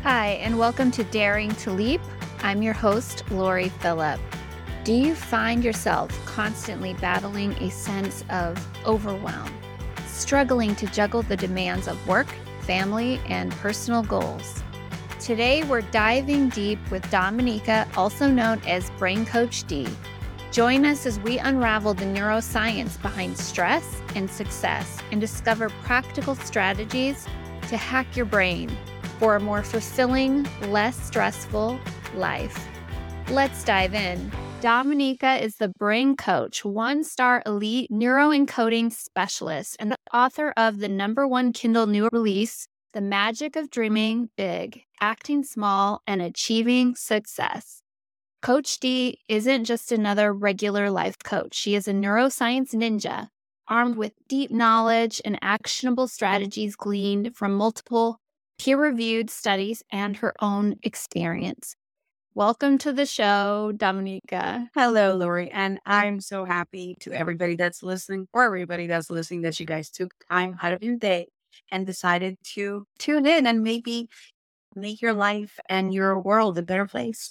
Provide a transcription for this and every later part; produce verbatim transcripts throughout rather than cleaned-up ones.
Hi, and welcome to Daring to Leap. I'm your host, Lori Phillip. Do you find yourself constantly battling a sense of overwhelm, struggling to juggle the demands of work, family, and personal goals? Today, we're diving deep with Dominica, also known as Brain Coach D. Join us as we unravel the neuroscience behind stress and success and discover practical strategies to hack your brain for a more fulfilling, less stressful life. Let's dive in. Dominica is the Brain Coach, one-star elite neuroencoding specialist, and the author of the number one Kindle new release, The Magic of Dreaming Big, Acting Small, and Achieving Success. Coach D isn't just another regular life coach. She is a neuroscience ninja, armed with deep knowledge and actionable strategies gleaned from multiple peer-reviewed studies and her own experience. Welcome to the show, Dominica. Hello, Lori, and I'm so happy to everybody that's listening, or everybody that's listening, that you guys took time out of your day and decided to tune in and maybe make your life and your world a better place.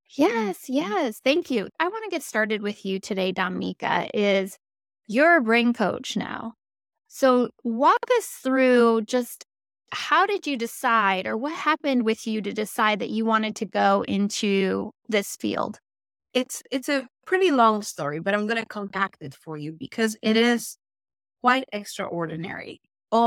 Yes, yes. Thank you. I want to get started with you today, Dominica, is you're a brain coach now. So walk us through just how did you decide, or what happened with you to decide that you wanted to go into this field? It's it's a pretty long story, but I'm going to compact it for you because it is quite extraordinary,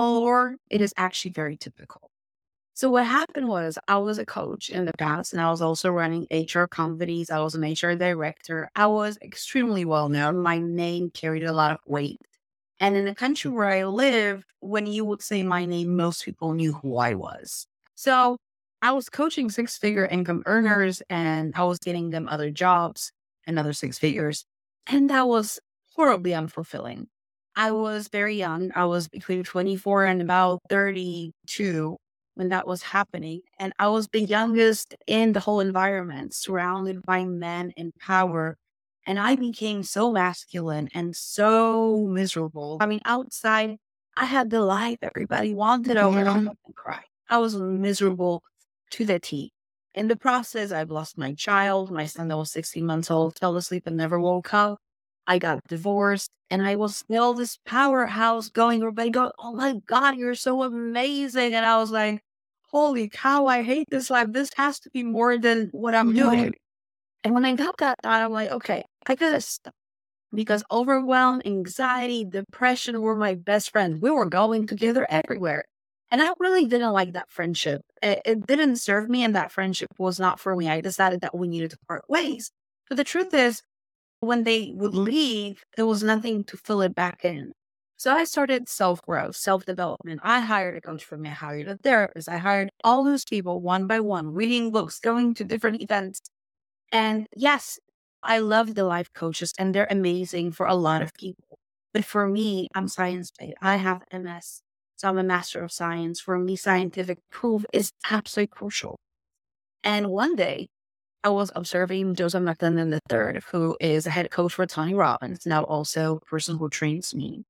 or it is actually very typical. So what happened was I was a coach in the past, and I was also running H R companies. I was an H R director. I was extremely well known. My name carried a lot of weight. And in the country where I live, when you would say my name, most people knew who I was. So I was coaching six-figure income earners, and I was getting them other jobs, another six figures. And that was horribly unfulfilling. I was very young. I was between twenty-four and about thirty-two when that was happening. And I was the youngest in the whole environment, surrounded by men in power. And I became so masculine and so miserable. I mean, outside, I had the life everybody wanted over and cry. I was miserable to the T. In the process, I've lost my child. My son that was sixteen months old fell asleep and never woke up. I got divorced, and I was still this powerhouse going, everybody go, oh my God, you're so amazing. And I was like, holy cow, I hate this life. This has to be more than what I'm doing. And when I got that thought, I'm like, okay, I gotta stop. Because overwhelm, anxiety, depression were my best friends. We were going together everywhere. And I really didn't like that friendship. It, it didn't serve me, and that friendship was not for me. I decided that we needed to part ways. But the truth is, when they would leave, there was nothing to fill it back in. So I started self-growth, self-development. I hired a coach for me. I hired a therapist. I hired all those people one by one, reading books, going to different events. And yes, I love the life coaches, and they're amazing for a lot of people. But for me, I'm science-based. I have M S. So I'm a master of science. For me, scientific proof is absolutely crucial. And one day, I was observing Joseph McClendon the third, who is a head coach for Tony Robbins, now also a person who trains me.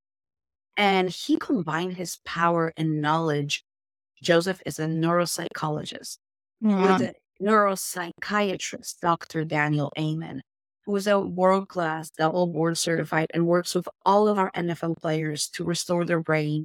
And he combined his power and knowledge. Joseph is a neuropsychologist with a neuropsychiatrist, Doctor Daniel Amen, who is a world-class, double board certified, and works with all of our N F L players to restore their brain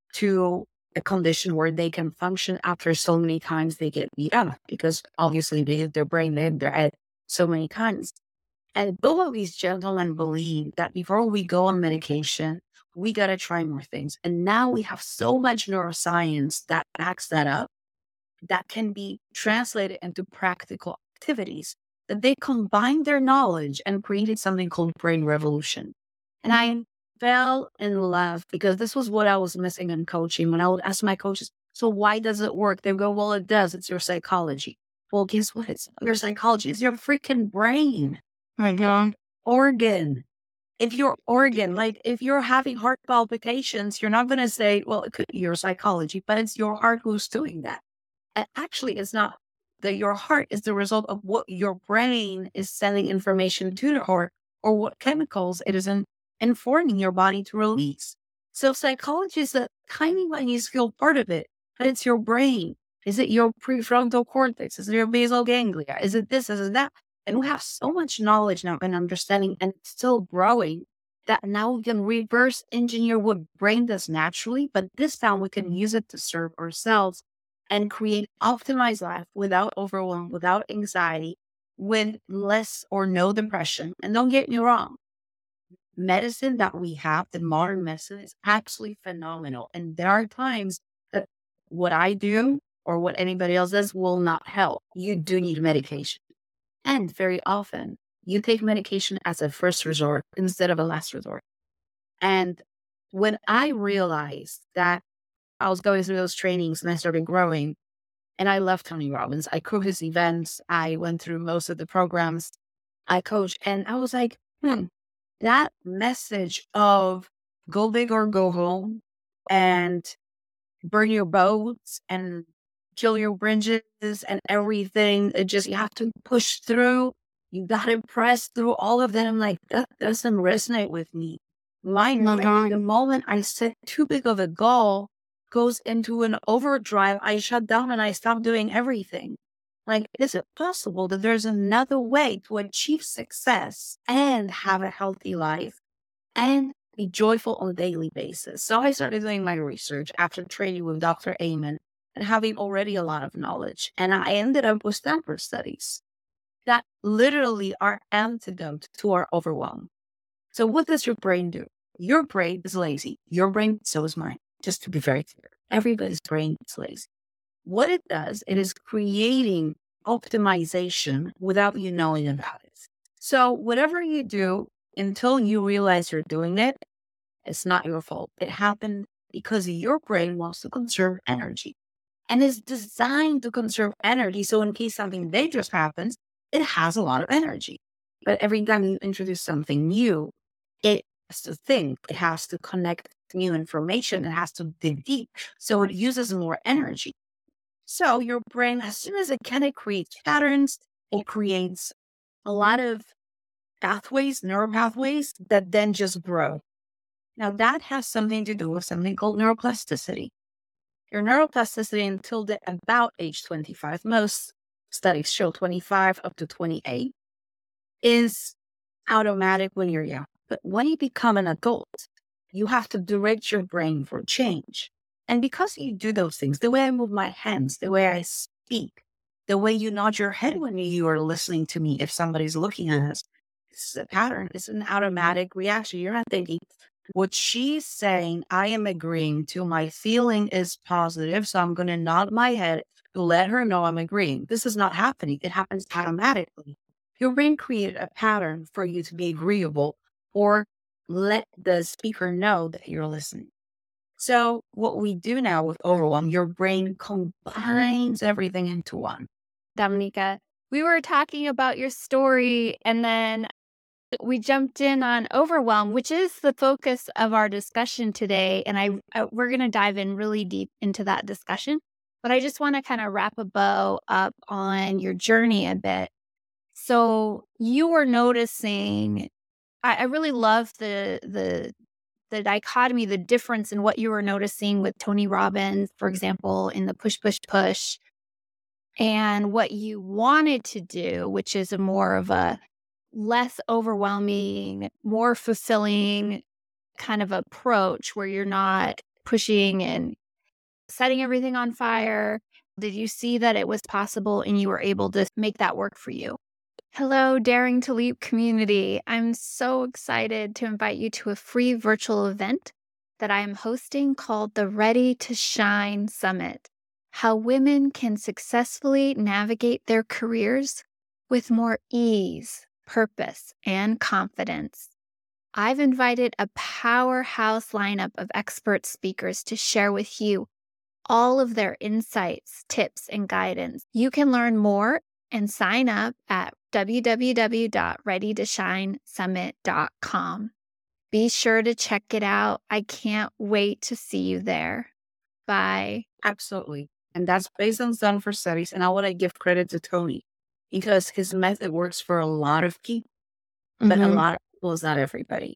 to a condition where they can function after so many times they get beat up, because obviously they hit their brain, they hit their head so many times. And both of these gentlemen believe that before we go on medication, we got to try more things. And now we have so much neuroscience that backs that up, that can be translated into practical activities, that they combined their knowledge and created something called Brain Revolution. And I fell in love, because this was what I was missing in coaching. When I would ask my coaches, so why does it work? They go, well, it does. It's your psychology. Well, guess what? It's your psychology. It's your freaking brain. My God. Organ. If your organ, like if you're having heart palpitations, you're not going to say, well, it could be your psychology, but it's your heart who's doing that. And actually, it's not that your heart is the result of what your brain is sending information to the heart, or what chemicals it is in, informing your body to release. So psychology is a tiny, minuscule part of it, but it's your brain. Is it your prefrontal cortex? Is it your basal ganglia? Is it this? Is it that? And we have so much knowledge now and understanding, and it's still growing, that now we can reverse engineer what brain does naturally, but this time we can use it to serve ourselves and create optimized life without overwhelm, without anxiety, with less or no depression. And don't get me wrong, medicine that we have, the modern medicine, is absolutely phenomenal. And there are times that what I do or what anybody else does will not help. You do need medication. And very often you take medication as a first resort instead of a last resort. And when I realized that I was going through those trainings and I started growing, and I love Tony Robbins, I crew his events, I went through most of the programs I coach, and I was like, hmm, that message of go big or go home and burn your boats and kill your bridges and everything. It just, you have to push through. You got to press through all of that. I'm like, that doesn't resonate with me. My mind, the moment I set too big of a goal, goes into an overdrive. I shut down and I stop doing everything. Like, is it possible that there's another way to achieve success and have a healthy life and be joyful on a daily basis? So I started doing my research after training with Doctor Amen and having already a lot of knowledge. And I ended up with Stanford studies that literally are antidote to our overwhelm. So what does your brain do? Your brain is lazy. Your brain, so is mine. Just to be very clear, everybody's brain is lazy. What it does, it is creating optimization without you knowing about it. So whatever you do, until you realize you're doing it, it's not your fault. It happened because your brain wants to conserve energy and is designed to conserve energy. So in case something dangerous happens, it has a lot of energy. But every time you introduce something new, it has to think, it has to connect new information, it has to dig deep. So it uses more energy. So your brain, as soon as it can, it creates patterns, it creates a lot of pathways, neural pathways that then just grow. Now that has something to do with something called neuroplasticity. Your neuroplasticity until the, about age twenty-five, most studies show twenty-five up to twenty-eight, is automatic when you're young. But when you become an adult, you have to direct your brain for change. And because you do those things, the way I move my hands, the way I speak, the way you nod your head when you are listening to me, if somebody's looking at us, it's a pattern. It's an automatic reaction. You're not thinking, what she's saying, I am agreeing to. My feeling is positive, so I'm going to nod my head to let her know I'm agreeing. This is not happening. It happens automatically. Your brain created a pattern for you to be agreeable or let the speaker know that you're listening. So what we do now with overwhelm, your brain combines everything into one. Dominica, we were talking about your story, and then we jumped in on overwhelm, which is the focus of our discussion today. And I, I we're going to dive in really deep into that discussion. But I just want to kind of wrap a bow up on your journey a bit. So you were noticing, I, I really love the the the dichotomy, the difference in what you were noticing with Tony Robbins, for example, in the push, push, push, and what you wanted to do, which is a more of a less overwhelming, more fulfilling kind of approach where you're not pushing and setting everything on fire. Did you see that it was possible and you were able to make that work for you? Hello, Daring to Leap community. I'm so excited to invite you to a free virtual event that I am hosting called the Ready to Shine Summit. How women can successfully navigate their careers with more ease, purpose, and confidence. I've invited a powerhouse lineup of expert speakers to share with you all of their insights, tips, and guidance. You can learn more and sign up at w w w dot ready to shine summit dot com. Be sure to check it out. I can't wait to see you there. Bye. Absolutely. And that's based on Stanford studies. And I want to give credit to Tony because his method works for a lot of people, but Mhm. a lot of people is not everybody.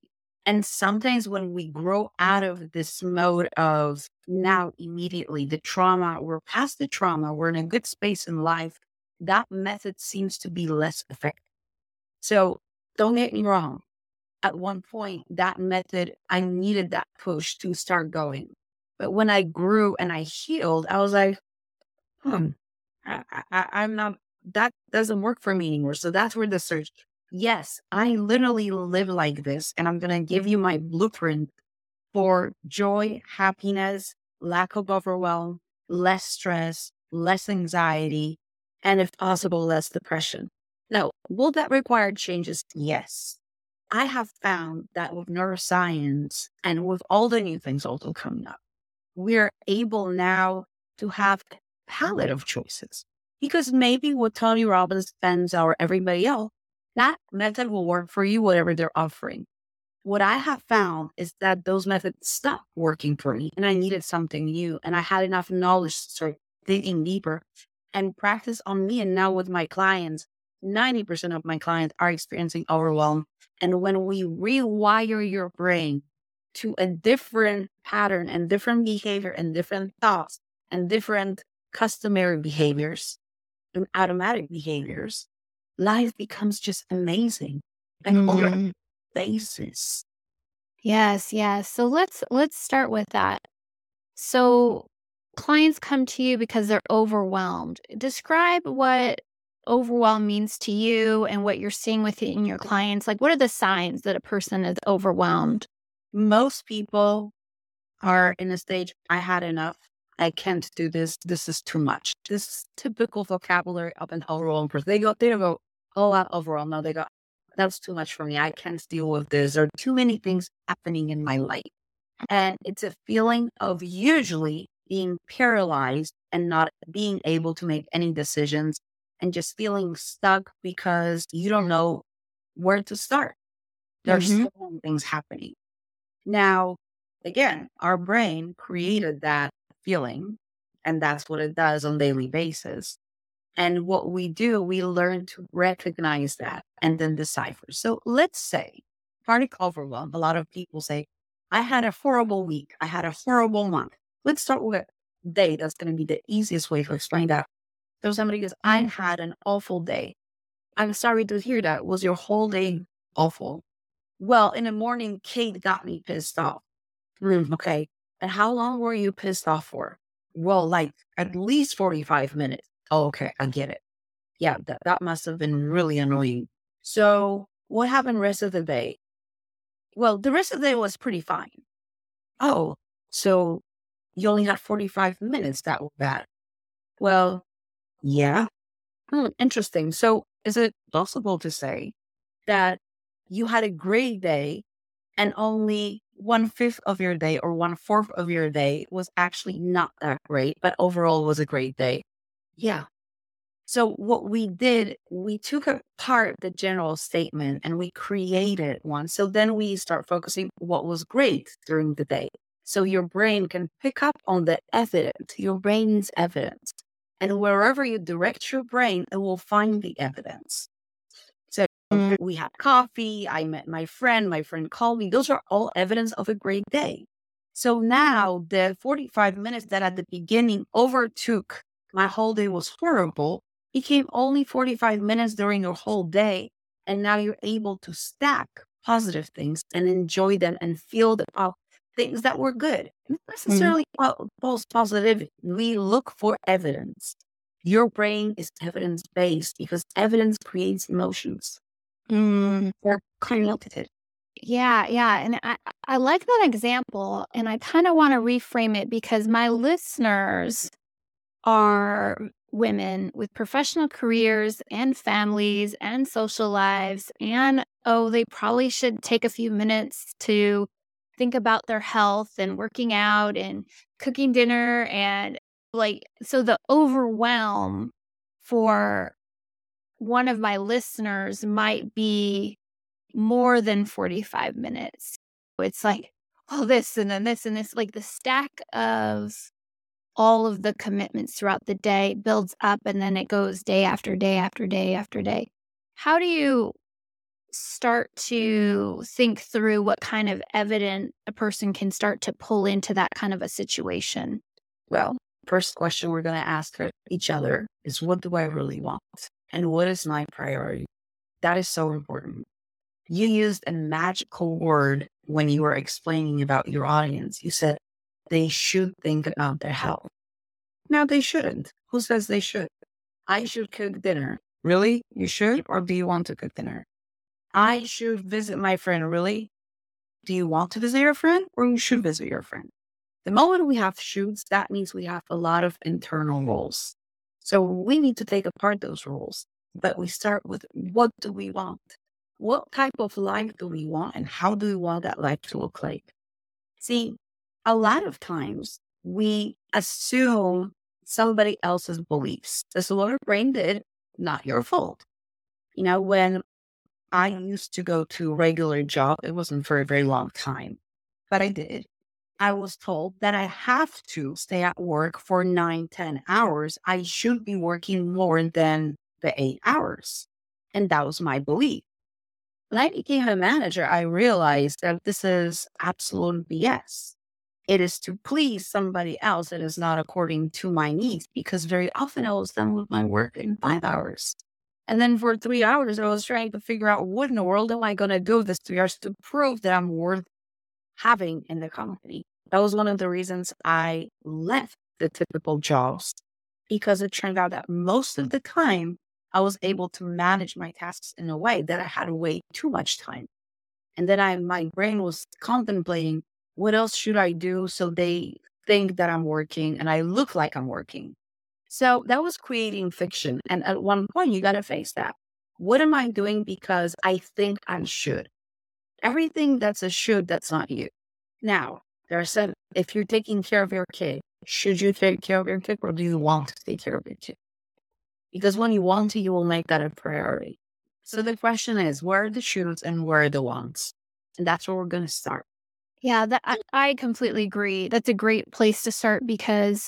And sometimes when we grow out of this mode of now immediately the trauma, we're past the trauma, we're in a good space in life, that method seems to be less effective. So don't get me wrong. At one point, that method, I needed that push to start going. But when I grew and I healed, I was like, hmm, I, I, I'm not, that doesn't work for me anymore. So that's where the search, yes, I literally live like this. And I'm going to give you my blueprint for joy, happiness, lack of overwhelm, less stress, less anxiety, and if possible, less depression. Now, will that require changes? Yes. I have found that with neuroscience and with all the new things also coming up, we're able now to have a palette of choices. Because maybe what Tony Robbins, Spence, or everybody else, that method will work for you, whatever they're offering. What I have found is that those methods stopped working for me and I needed something new. And I had enough knowledge to start digging deeper and practice on me. And now with my clients, ninety percent of my clients are experiencing overwhelm. And when we rewire your brain to a different pattern and different behavior and different thoughts and different customary behaviors and automatic behaviors, life becomes just amazing. And Mhm. basis. Yes, yes. So let's let's start with that. So clients come to you because they're overwhelmed. Describe what overwhelm means to you and what you're seeing within your clients. Like, what are the signs that a person is overwhelmed? Most people are in a stage, I had enough. I can't do this. This is too much. This is typical vocabulary of an overwhelmed person. They go, they don't go, oh, I'm overwhelmed. No, they go, that's too much for me. I can't deal with this. There are too many things happening in my life. And it's a feeling of usually being paralyzed and not being able to make any decisions and just feeling stuck because you don't know where to start. There's Mhm. so many things happening. Now, again, our brain created that feeling, and that's what it does on a daily basis. And what we do, we learn to recognize that and then decipher. So let's say chronic overwhelm. A lot of people say, I had a horrible week. I had a horrible month. Let's start with a day. That's going to be the easiest way to explain that. So somebody goes, I had an awful day. I'm sorry to hear that. Was your whole day awful? Well, in the morning, Kate got me pissed off. Mm, okay. And how long were you pissed off for? Well, like at least forty-five minutes. Oh, okay. I get it. Yeah, that, that must have been really annoying. So what happened rest of the day? Well, the rest of the day was pretty fine. Oh, so you only had forty-five minutes that were bad. Well, yeah. Hmm, interesting. So is it possible to say that you had a great day and only one fifth of your day or one fourth of your day was actually not that great, but overall was a great day? Yeah. So what we did, we took apart the general statement and we created one. So then we start focusing what was great during the day. So your brain can pick up on the evidence, your brain's evidence. And wherever you direct your brain, it will find the evidence. So Mm. we had coffee, I met my friend, my friend called me. Those are all evidence of a great day. So now the forty-five minutes that at the beginning overtook my whole day was horrible became only forty-five minutes during your whole day. And now you're able to stack positive things and enjoy them and feel the oh, things that were good. Not necessarily po- false positivity. We look for evidence. Your brain is evidence based because evidence creates emotions. Mm. They're connected. Yeah, yeah. And I, I like that example. And I kind of want to reframe it because my listeners are women with professional careers and families and social lives. And oh, they probably should take a few minutes to think about their health and working out and cooking dinner. And like, so the overwhelm for one of my listeners might be more than forty-five minutes. It's like, oh, this and then this and this, like the stack of all of the commitments throughout the day builds up and then it goes day after day after day after day. How do you start to think through what kind of evidence a person can start to pull into that kind of a situation? Well, first question we're going to ask each other is, what do I really want? And what is my priority? That is so important. You used a magical word when you were explaining about your audience. You said they should think about their health. Now, they shouldn't. Who says they should? I should cook dinner. Really? You should? Or do you want to cook dinner? I should visit my friend. Really? Do you want to visit your friend, or you should visit your friend? The moment we have shoulds, that means we have a lot of internal roles. So we need to take apart those roles. But we start with, what do we want? What type of life do we want, and how do we want that life to look like? See, a lot of times we assume somebody else's beliefs. This is what our brain did, not your fault. You know, when I used to go to a regular job, it wasn't for a very long time, but I did. I was told that I have to stay at work for nine, ten hours. I should be working more than the eight hours. And that was my belief. When I became a manager, I realized that this is absolute B S. It is to please somebody else. It is not according to my needs, because very often I was done with my work in five hours. And then for three hours, I was trying to figure out, what in the world am I going to do with this three hours to prove that I'm worth having in the company? That was one of the reasons I left the typical jobs, because it turned out that most of the time I was able to manage my tasks in a way that I had way too much time. And then I, my brain was contemplating, what else should I do so they think that I'm working and I look like I'm working? So that was creating fiction. And at one point, you got to face that. What am I doing because I think I should? Everything that's a should, that's not you. Now, there are some, if you're taking care of your kid, should you take care of your kid, or do you want to take care of your kid? Because when you want to, you will make that a priority. So the question is, where are the shoulds and where are the wants? And that's where we're going to start. Yeah, that I, I completely agree. That's a great place to start, because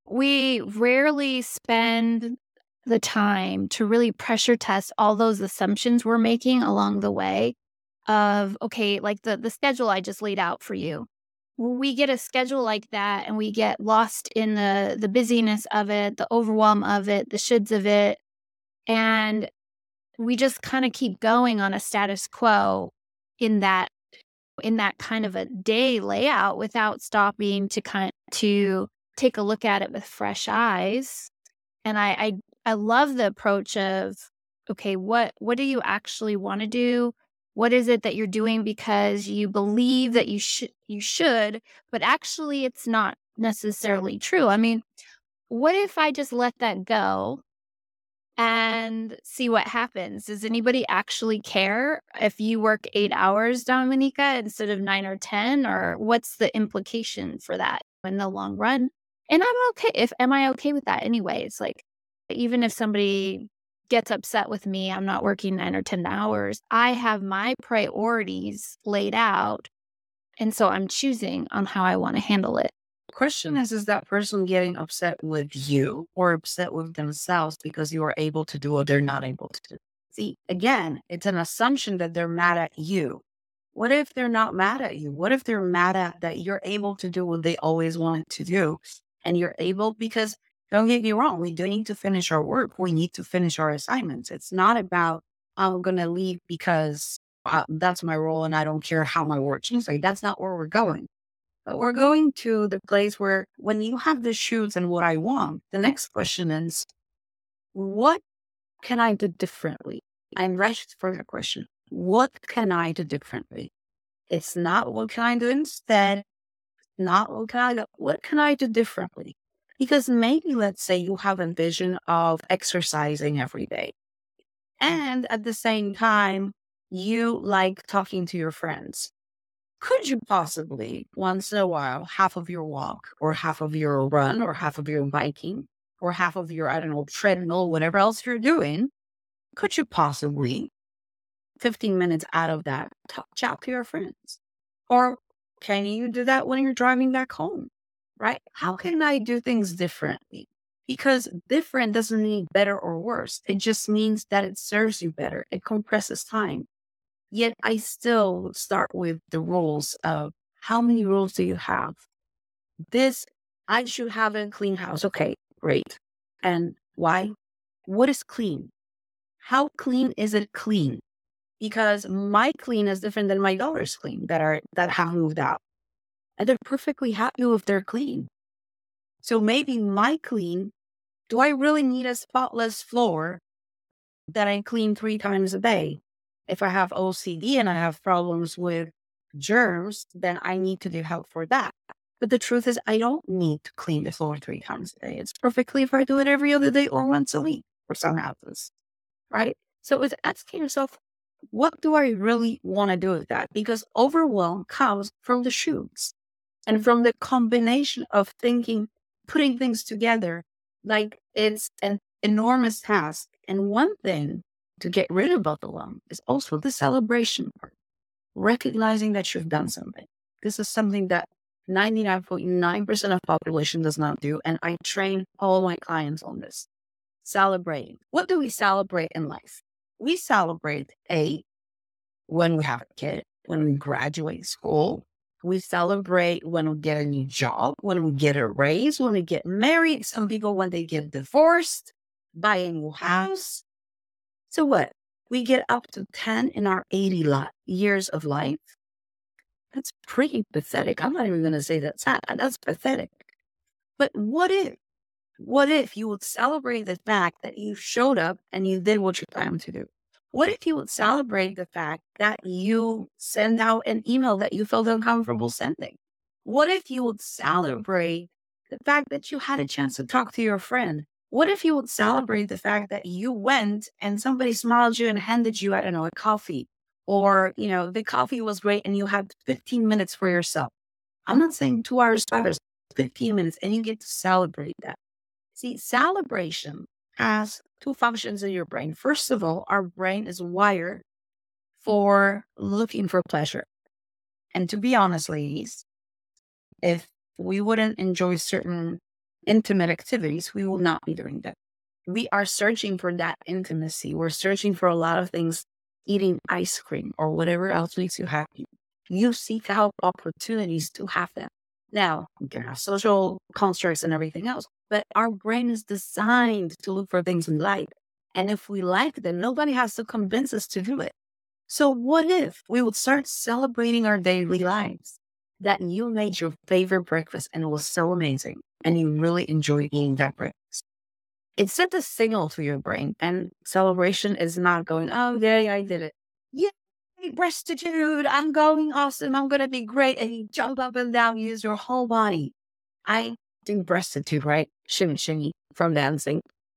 we rarely spend the time to really pressure test all those assumptions we're making along the way of, okay, like the, the schedule I just laid out for you. We get a schedule like that and we get lost in the, the busyness of it, the overwhelm of it, the shoulds of it. And we just kind of keep going on a status quo in that in that kind of a day layout without stopping to kind to take a look at it with fresh eyes. And I I, I love the approach of, okay, what what do you actually want to do? What is it that you're doing because you believe that you should you should, but actually it's not necessarily true. I mean, what if I just let that go and see what happens? Does anybody actually care if you work eight hours, Dominica, instead of nine or ten? Or what's the implication for that in the long run? And I'm okay. If am I okay with that anyway? It's like, even if somebody gets upset with me, I'm not working nine or ten hours. I have my priorities laid out. And so I'm choosing on how I want to handle it. Question is, is that person getting upset with you or upset with themselves because you are able to do what they're not able to do? See, again, it's an assumption that they're mad at you. What if they're not mad at you? What if they're mad at that you're able to do what they always wanted to do? And you're able, because don't get me wrong, we do need to finish our work. We need to finish our assignments. It's not about, I'm going to leave because uh, that's my role and I don't care how my work is. Like, that's not where we're going. But we're going to the place where, when you have the shoes and what I want, the next question is, what can I do differently? I'm rushed for the question. What can I do differently? It's not what can I do instead. Not what can I do. What can I do differently? Because maybe, let's say you have a vision of exercising every day. And at the same time, you like talking to your friends. Could you possibly, once in a while, half of your walk or half of your run or half of your biking or half of your, I don't know, treadmill, whatever else you're doing, could you possibly, fifteen minutes out of that, talk, chat to your friends? Or can you do that when you're driving back home, right? How can I do things differently? Because different doesn't mean better or worse. It just means that it serves you better. It compresses time. Yet I still start with the rules of how many rules do you have? This, I should have a clean house. Okay, great. And why? What is clean? How clean is it clean? Because my clean is different than my daughter's clean that are that have moved out. And they're perfectly happy with their clean. So maybe my clean, do I really need a spotless floor that I clean three times a day? If I have O C D and I have problems with germs, then I need to do help for that. But the truth is, I don't need to clean the floor three times a day. It's perfectly if I do it every other day or once a week for some houses, right? So it's asking yourself, what do I really want to do with that? Because overwhelm comes from the shoes and from the combination of thinking, putting things together like it's an enormous task. And one thing to get rid of overwhelm is also the celebration part, recognizing that you've done something. This is something that ninety-nine point nine percent of population does not do. And I train all my clients on this. Celebrating. What do we celebrate in life? We celebrate A, when we have a kid, when we graduate school. We celebrate when we get a new job, when we get a raise, when we get married. Some people, when they get divorced, buy a new house. So what? We get up to ten in our eighty li- years of life. That's pretty pathetic. I'm not even going to say that's sad. That's pathetic. But what if? What if you would celebrate the fact that you showed up and you did what you planned to do? What if you would celebrate the fact that you send out an email that you felt uncomfortable sending? What if you would celebrate the fact that you had a chance to talk to your friend? What if you would celebrate the fact that you went and somebody smiled you and handed you, I don't know, a coffee? Or, you know, the coffee was great and you had fifteen minutes for yourself. I'm not saying two hours, five hours, fifteen minutes, and you get to celebrate that. See, celebration has two functions in your brain. First of all, our brain is wired for looking for pleasure. And to be honest, ladies, if we wouldn't enjoy certain intimate activities, we will not be doing that. We are searching for that intimacy. We're searching for a lot of things, eating ice cream or whatever else makes you happy. You seek out opportunities to have that. Now, you can have social constructs and everything else, but our brain is designed to look for things we like. And if we like them, nobody has to convince us to do it. So what if we would start celebrating our daily lives? That you made your favorite breakfast and it was so amazing and you really enjoyed eating that breakfast. It sent a signal to your brain, and celebration is not going, oh, yeah, I did it. Yeah. Restitude, I'm going awesome, I'm going to be great. And you jump up and down, use your whole body. I do restitude, right? Shimmy, shimmy from dancing.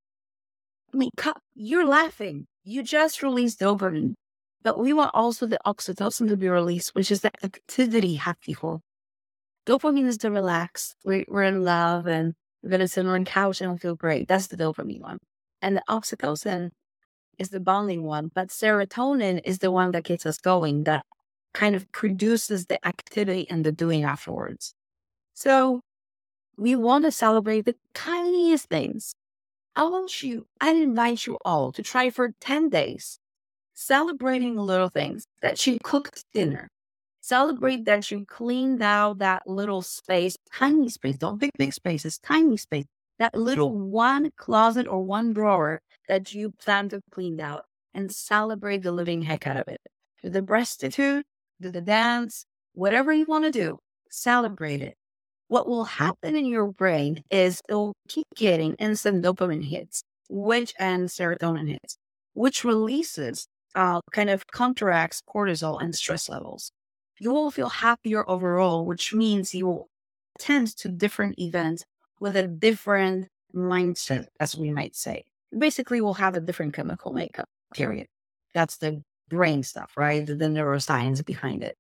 I mean, you're laughing. You just released dopamine. But we want also the oxytocin to be released, which is the activity happy for. Dopamine is to relax. We're, we're in love and we're going to sit on a couch and feel great. That's the dopamine one. And the oxytocin is the bonding one, but serotonin is the one that gets us going, that kind of produces the activity and the doing afterwards. So we want to celebrate the tiniest things. I want you, I invite you all to try for ten days, celebrating little things, that you cooked dinner. Celebrate that you cleaned out that little space, tiny space, don't big, big spaces, tiny space. That little one closet or one drawer that you plan to clean out, and celebrate the living heck out of it. Do the restitude, do the dance, whatever you want to do, celebrate it. What will happen in your brain is it'll keep getting instant dopamine hits, which and serotonin hits, which releases, uh, kind of counteracts cortisol and stress levels. You will feel happier overall, which means you will attend to different events with a different mindset, as we might say. Basically, we'll have a different chemical makeup, period. That's the brain stuff, right? The, the neuroscience behind it.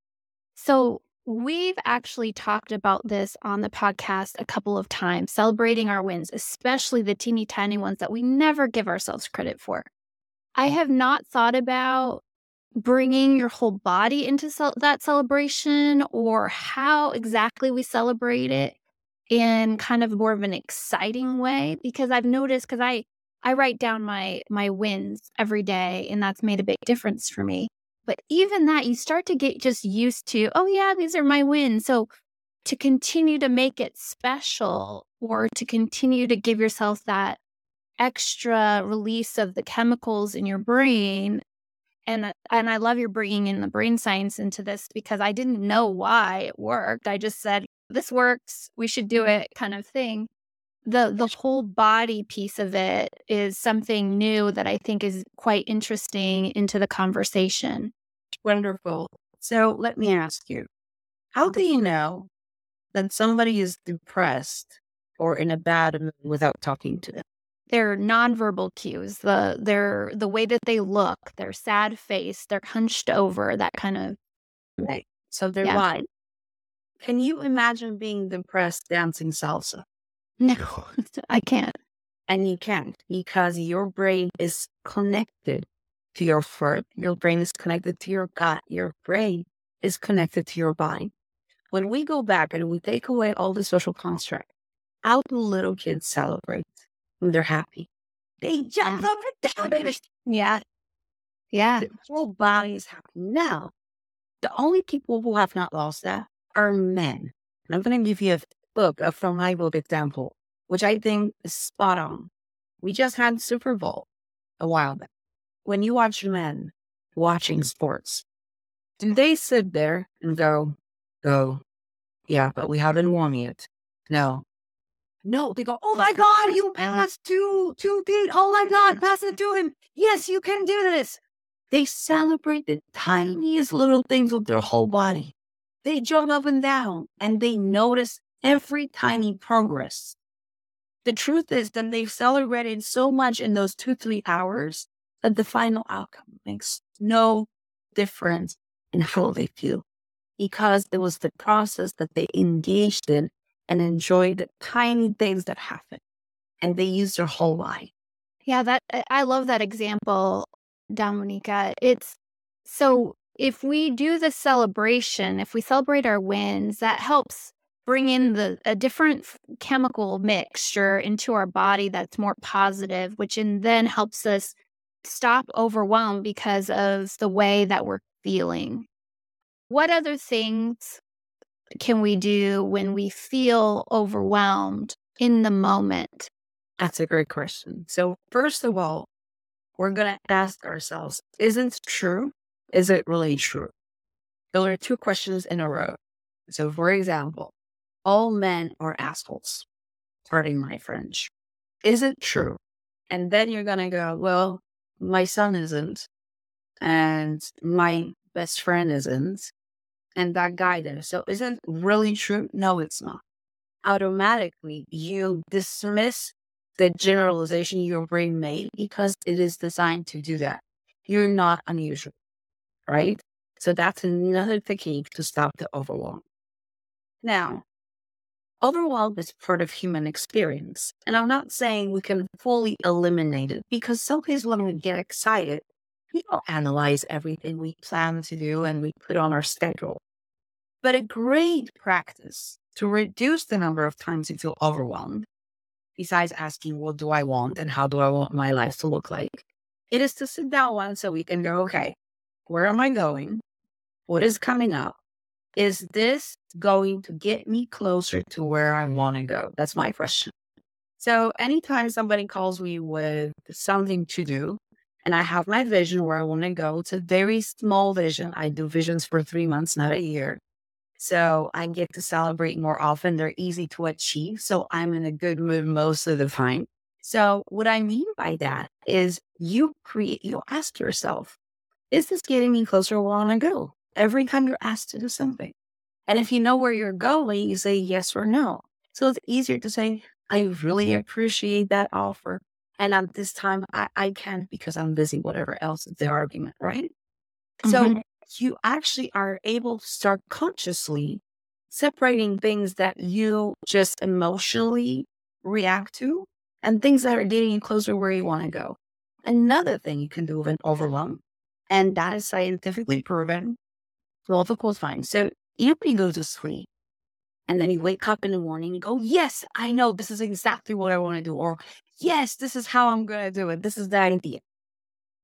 So we've actually talked about this on the podcast a couple of times, celebrating our wins, especially the teeny tiny ones that we never give ourselves credit for. I have not thought about bringing your whole body into ce- that celebration, or how exactly we celebrate it in kind of more of an exciting way, because I've noticed, because I, I write down my, my wins every day, and that's made a big difference for me. But even that, you start to get just used to, oh yeah, these are my wins. So to continue to make it special, or to continue to give yourself that extra release of the chemicals in your brain. And, uh, and I love you're bringing in the brain science into this, because I didn't know why it worked. I just said, this works, we should do it, kind of thing. The the whole body piece of it is something new that I think is quite interesting into the conversation. Wonderful. So let me ask you, how do you know that somebody is depressed or in a bad mood without talking to them? Their nonverbal cues, the their the way that they look, their sad face, they're hunched over, that kind of. Right. So they're Yeah. lying. Can you imagine being depressed dancing salsa? No, I can't. And you can't, because your brain is connected to your foot. Your brain is connected to your gut. Your brain is connected to your body. When we go back and we take away all the social construct, how do little kids celebrate when they're happy? They jump up and down. Yeah. Yeah. The whole body is happy. Now, the only people who have not lost that are men. And I'm going to give you a book, a from my book example, which I think is spot on. We just had Super Bowl a while back. When you watch men watching sports, do they sit there and go, go, yeah, but we haven't won yet? No. No, they go, oh my God, you passed two, two feet. Oh my God, pass it to him. Yes, you can do this. They celebrate the tiniest little things with their whole body. They jump up and down and they notice every tiny progress. The truth is that they've celebrated so much in those two, three hours that the final outcome makes no difference in how they feel, because it was the process that they engaged in and enjoyed the tiny things that happen. And they used their whole life. Yeah, that I I love that example, Dominica. It's so if we do the celebration, if we celebrate our wins, that helps bring in the a different f- chemical mixture into our body that's more positive, which in then helps us stop overwhelmed because of the way that we're feeling. What other things can we do when we feel overwhelmed in the moment? That's a great question. So first of all, we're going to ask ourselves, is it true? Is it really true? There are two questions in a row. So for example, all men are assholes. Pardon my French. Is it true? And then you're going to go, well, my son isn't. And my best friend isn't. And that guy there. So is it really true? No, it's not. Automatically, you dismiss the generalization your brain made because it is designed to do that. You're not unusual, right? So that's another technique to stop the overwhelm. Now, overwhelm is part of human experience. And I'm not saying we can fully eliminate it, because sometimes when we get excited, we don't analyze everything we plan to do and we put on our schedule. But a great practice to reduce the number of times you feel overwhelmed, besides asking, what do I want and how do I want my life to look like? It is to sit down once a week and go, okay, where am I going? What is coming up? Is this going to get me closer to where I want to go? That's my question. So anytime somebody calls me with something to do, and I have my vision where I want to go, it's a very small vision. I do visions for three months, not a year. So I get to celebrate more often. They're easy to achieve. So I'm in a good mood most of the time. So what I mean by that is you create, you ask yourself, is this getting me closer where I want to go? Every time you're asked to do something. And if you know where you're going, you say yes or no. So it's easier to say, I really appreciate that offer. And at this time, I, I can't because I'm busy, whatever else is the argument, right? So Mhm. you actually are able to start consciously separating things that you just emotionally react to and things that are getting you closer where you want to go. Another thing you can do with an overwhelm, and that is scientifically proven, multiple times. So you can go to sleep and then you wake up in the morning and go, yes, I know this is exactly what I want to do. Or yes, this is how I'm going to do it. This is the idea.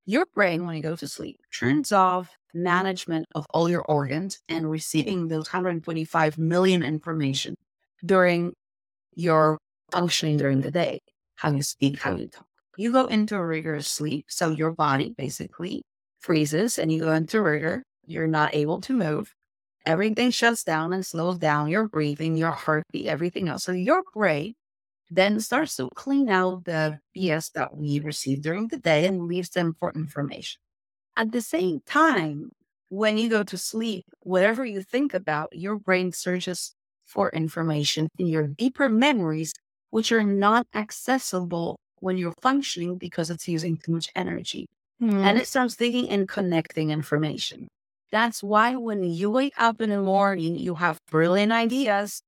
Your brain, when you go to sleep, turns off management of all your organs and receiving those one hundred twenty-five million information during your functioning during the day, how you speak, how you talk. You go into a rigorous sleep. So your body basically freezes and you go into rigor. You're not able to move. Everything shuts down and slows down your breathing, your heartbeat, everything else. So your brain then starts to clean out the B S that we received during the day and leaves the important information. At the same time, when you go to sleep, whatever you think about, your brain searches for information in your deeper memories, which are not accessible when you're functioning because it's using too much energy. Mm. And it starts thinking and connecting information. That's why when you wake up in the morning, you have brilliant ideas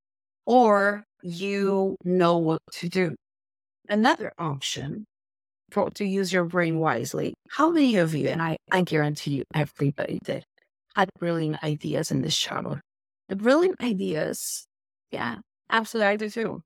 or you know what to do. Another option for to use your brain wisely. How many of you, and I, I guarantee you everybody did, had brilliant ideas in this shower? The brilliant ideas, yeah, absolutely, I do too.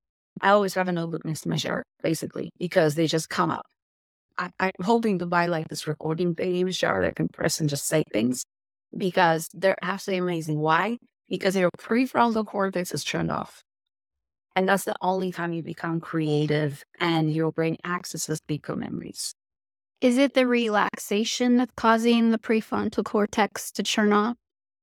I always have a notebook next to my shower, basically, because they just come up. I, I'm hoping to buy like this recording thing in the shower that I can press and just say things because they're absolutely amazing. Why? Because your prefrontal cortex is turned off. And that's the only time you become creative and your brain accesses deeper memories. Is it the relaxation that's causing the prefrontal cortex to turn off?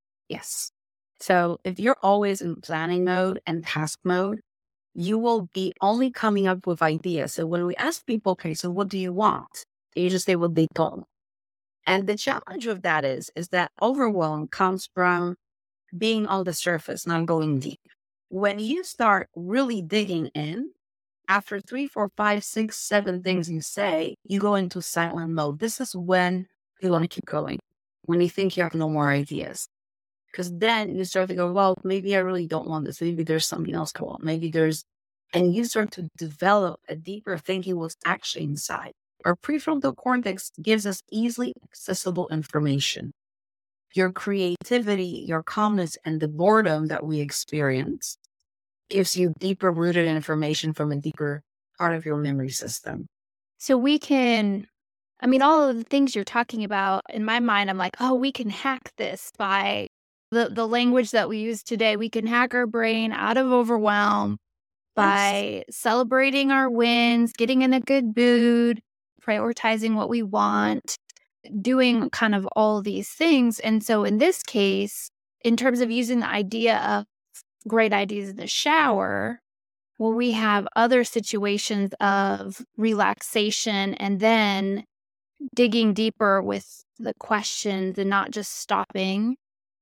Yes. So if you're always in planning mode and task mode, you will be only coming up with ideas. So when we ask people, okay, so what do you want? They just say what they don't. And the challenge of that is, is that overwhelm comes from being on the surface, not going deep. When you start really digging in, after three, four, five, six, seven things you say, you go into silent mode. This is when you want to keep going, when you think you have no more ideas. Because then you start to go, well, maybe I really don't want this. Maybe there's something else going on. Maybe there's, and you start to develop a deeper thinking what's actually inside. Our prefrontal cortex gives us easily accessible information. Your creativity, your calmness, and the boredom that we experience gives you deeper rooted information from a deeper part of your memory system. So we can, I mean, all of the things you're talking about, in my mind, I'm like, oh, we can hack this by the, the language that we use today. We can hack our brain out of overwhelm by yes. celebrating our wins, getting in a good mood, prioritizing what we want, doing kind of all these things. And so in this case, in terms of using the idea of great ideas in the shower, well, we have other situations of relaxation and then digging deeper with the questions and not just stopping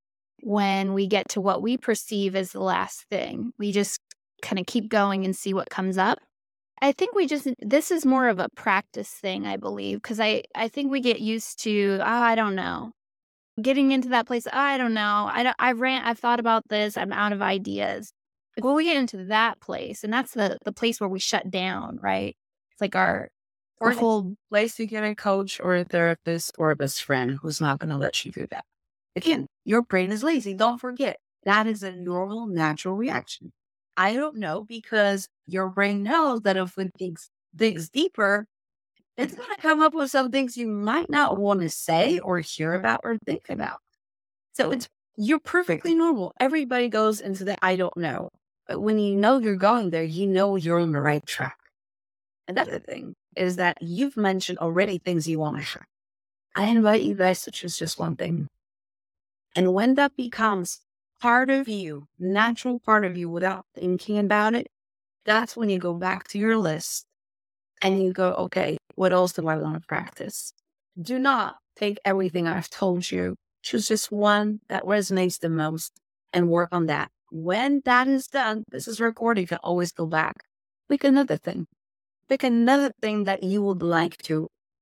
when we get to what we perceive as the last thing. We just kind of keep going and see what comes up. I think we just, this is more of a practice thing, I believe, because I, I think we get used to, oh, I don't know. Getting into that place, oh, I don't know. I don't, I ran, I've thought about this. I'm out of ideas. Like when we get into that place, and that's the, the place where we shut down, right? It's like our, or our whole place you get a coach or a therapist or a best friend who's not going to let you do that. Again, your brain is lazy. Don't forget. That is a normal, natural reaction. I don't know because your brain knows that if it digs, digs deeper, it's going to come up with some things you might not want to say or hear about or think about. So it's you're perfectly normal. Everybody goes into the I don't know. But when you know you're going there, you know you're on the right track. Another thing is that you've mentioned already things you want to share. I invite you guys to choose just one thing. And when that becomes part of you, natural part of you without thinking about it, that's when you go back to your list and you go, okay, what else do I want to practice? Do not take everything I've told you. Choose just one that resonates the most and work on that. When that is done, this is recorded, you can always go back. Pick another thing. Pick another thing that you would like to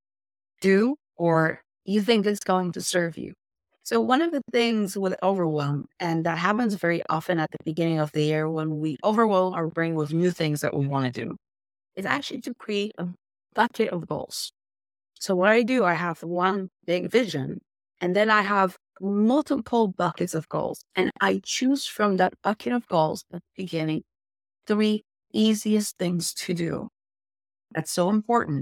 do or you think is going to serve you. So one of the things with overwhelm, and that happens very often at the beginning of the year when we overwhelm our brain with new things that we want to do, is actually to create a bucket of goals. So what I do, I have one big vision, and then I have multiple buckets of goals. And I choose from that bucket of goals at the beginning, three easiest things to do. That's so important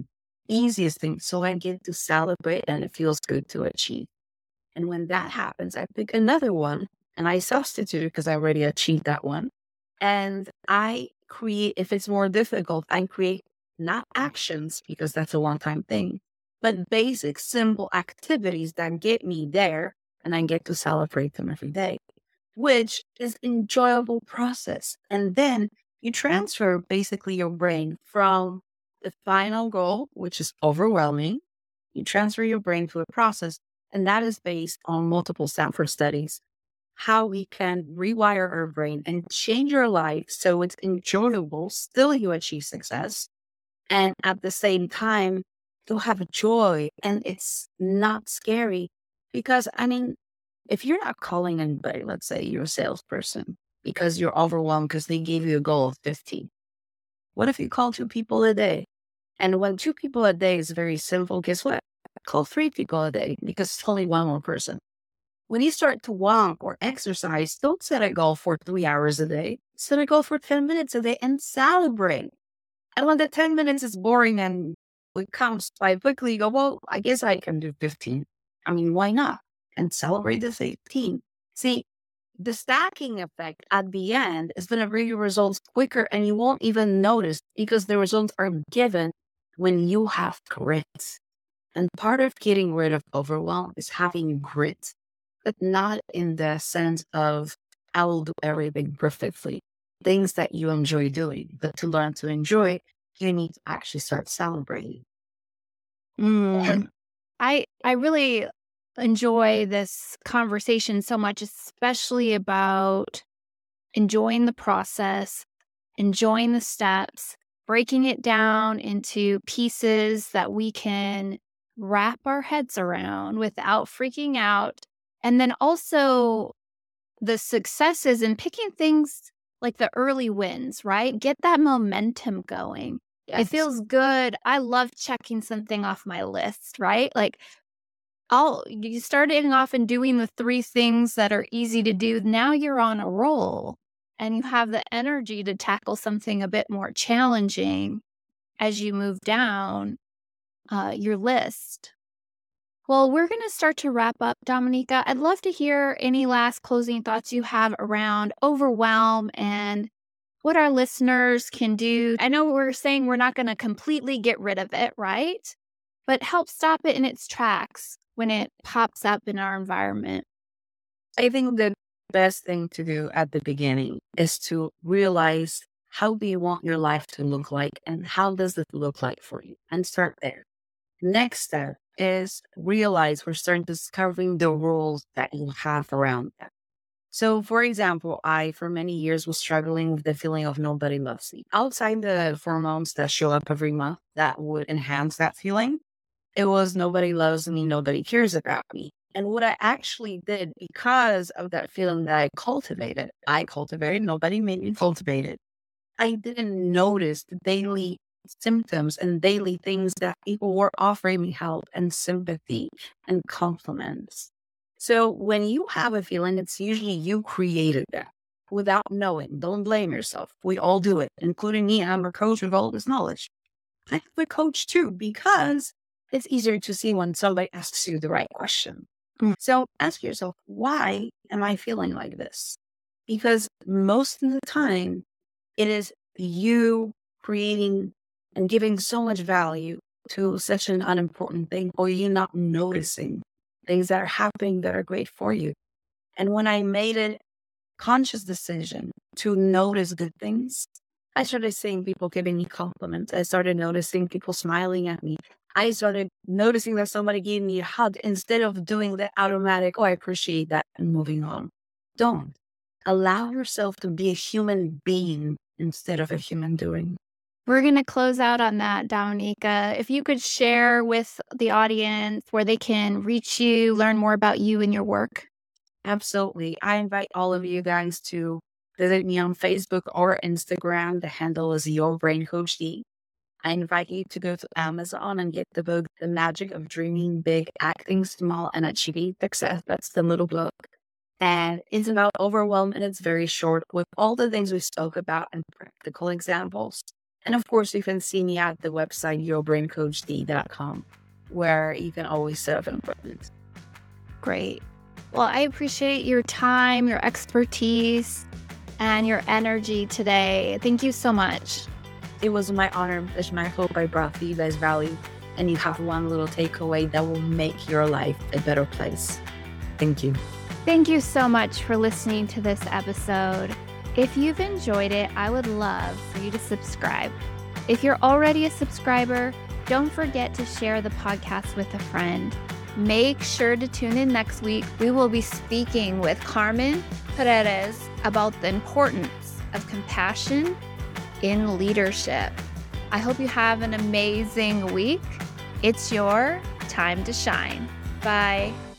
easiest thing. So I get to celebrate and it feels good to achieve. And when that happens, I pick another one and I substitute it because I already achieved that one. And I create, if it's more difficult, I create not actions because that's a one time thing, but basic, simple activities that get me there and I get to celebrate them every day, which is enjoyable process. And then you transfer basically your brain from the final goal, which is overwhelming. You transfer your brain to a process, and that is based on multiple Stanford studies, how we can rewire our brain and change our life so it's enjoyable, still you achieve success, and at the same time, you'll have joy and it's not scary. Because, I mean, if you're not calling anybody, let's say you're a salesperson, because you're overwhelmed because they gave you a goal of fifteen. What if you call two people a day? And when two people a day is very simple, guess what? Call three people a day because it's only one more person. When you start to walk or exercise, don't set a goal for three hours a day. Set a goal for ten minutes a day and celebrate. And when the ten minutes is boring and it comes by quickly, you go, well, I guess I can do fifteen. I mean, why not? And celebrate the fifteen. See, the stacking effect at the end is going to bring you results quicker and you won't even notice because the results are given when you have grit. And part of getting rid of overwhelm is having grit, but not in the sense of I will do everything perfectly. Things that you enjoy doing, but to learn to enjoy, you need to actually start celebrating. Mm. I I really enjoy this conversation so much, especially about enjoying the process, enjoying the steps, breaking it down into pieces that we can wrap our heads around without freaking out. And then also the successes and picking things like the early wins, right? Get that momentum going. It Yes. feels good. I love checking something off my list, right? Like I'll you starting off and doing the three things that are easy to do. Now you're on a roll and you have the energy to tackle something a bit more challenging as you move down uh, your list. Well, we're going to start to wrap up, Dominica. I'd love to hear any last closing thoughts you have around overwhelm and what our listeners can do. I know we're saying we're not going to completely get rid of it, right? But help stop it in its tracks when it pops up in our environment. I think the best thing to do at the beginning is to realize how do you want your life to look like and how does it look like for you, and start there. Next step is realize we're starting discovering the rules that you have around that. So, for example, I, for many years, was struggling with the feeling of nobody loves me. Outside the hormones that show up every month that would enhance that feeling, it was nobody loves me, nobody cares about me. And what I actually did because of that feeling that I cultivated, I cultivated, nobody made me cultivate it. I didn't notice the daily symptoms and daily things that people were offering me help and sympathy and compliments. So when you have a feeling, it's usually you created that without knowing. Don't blame yourself. We all do it, including me. I'm a coach with all this knowledge. I have a coach too, because it's easier to see when somebody asks you the right question. Mm. So ask yourself, why am I feeling like this? Because most of the time, it is you creating and giving so much value to such an unimportant thing, or you not noticing things that are happening that are great for you. And when I made a conscious decision to notice good things, I started seeing people giving me compliments. I started noticing people smiling at me. I started noticing that somebody gave me a hug instead of doing the automatic, oh, I appreciate that, and moving on. Don't. Allow yourself to be a human being instead of a human doing. We're going to close out on that, Dominica. If you could share with the audience where they can reach you, learn more about you and your work. Absolutely. I invite all of you guys to visit me on Facebook or Instagram. The handle is Your Brain Coach D. I invite you to go to Amazon and get the book, The Magic of Dreaming Big, Acting Small, and Achieving Success. That's the little book. And it's about overwhelm, and it's very short with all the things we spoke about and practical examples. And of course, you can see me at the website your brain coach d dot com, where you can always set up an appointment. Great. Well, I appreciate your time, your expertise, and your energy today. Thank you so much. It was my honor and pleasure. I hope I brought you guys value and you have one little takeaway that will make your life a better place. Thank you. Thank you so much for listening to this episode. If you've enjoyed it, I would love for you to subscribe. If you're already a subscriber, don't forget to share the podcast with a friend. Make sure to tune in next week. We will be speaking with Carmen Paredes about the importance of compassion in leadership. I hope you have an amazing week. It's your time to shine. Bye.